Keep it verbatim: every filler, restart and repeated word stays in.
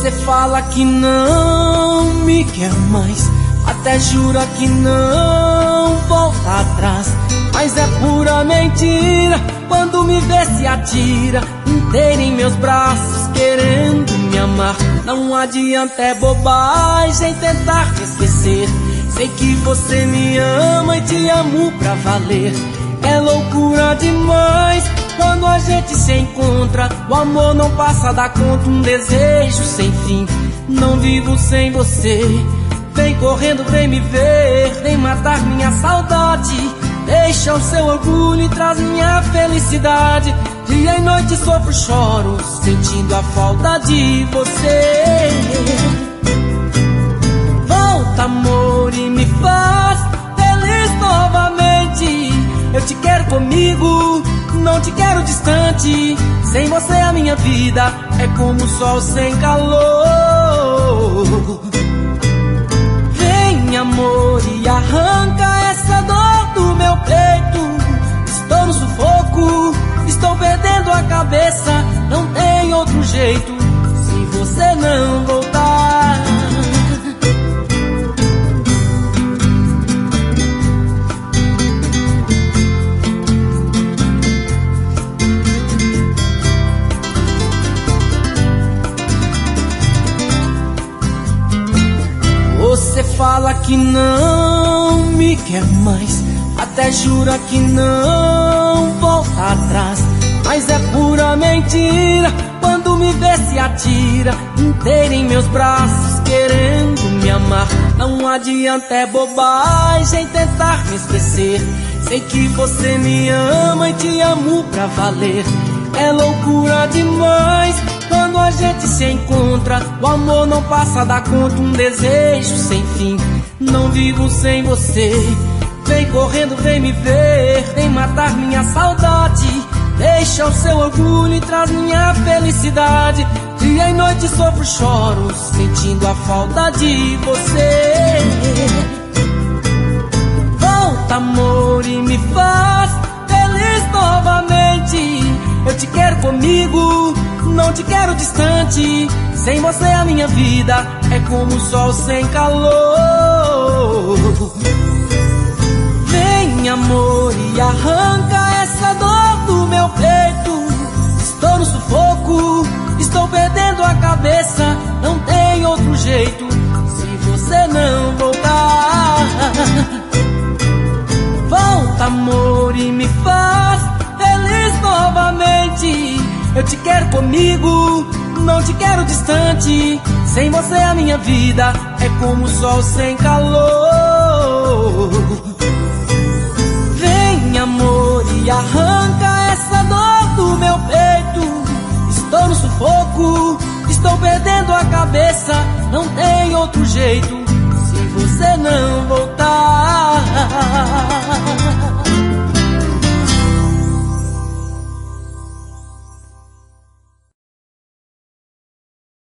Você fala que não me quer mais, até jura que não volta atrás, mas é pura mentira. Quando me vê se atira inteira em meus braços, querendo me amar. Não adianta, é bobagem tentar te esquecer. Sei que você me ama e te amo pra valer. É loucura demais quando a gente se encontra. O amor não passa da conta, um desejo sem fim. Não vivo sem você. Vem correndo, vem me ver, vem matar minha saudade. Deixa o seu orgulho e traz minha felicidade. Dia e noite sofro, choro, sentindo a falta de você. Volta, amor, e me faz feliz novamente. Eu te quero comigo, não te quero distante. Sem você a minha vida é como o sol sem calor. Vem, amor, e arranca essa dor do meu peito. Estou no sufoco, estou perdendo a cabeça. Não tem outro jeito se você não voltar. Você fala que não me quer mais, até jura que não volta atrás, mas é pura mentira. Quando me vê se atira inteira em meus braços, querendo me amar. Não adianta, é bobagem tentar me esquecer. Sei que você me ama e te amo pra valer. É loucura demais quando a gente se encontra. O amor não passa da conta, um desejo sem fim. Não vivo sem você. Vem correndo, vem me ver, vem matar minha saudade. Deixa o seu orgulho e traz minha felicidade. Dia e noite sofro, choro, sentindo a falta de você. Volta, amor, e me faz feliz novamente. Eu te quero comigo, não te quero distante. Sem você a minha vida é como o sol sem calor. Vem, amor, e arranca essa dor do meu peito. Estou no sufoco, estou perdendo a cabeça. Não tem outro jeito se você não voltar. Volta, amor, e me faz feliz novamente. Eu te quero comigo, não te quero distante. Sem você a minha vida é como o sol sem calor. Vem, amor, e arranca essa dor do meu peito. Estou no sufoco, estou perdendo a cabeça. Não tem outro jeito se você não voltar.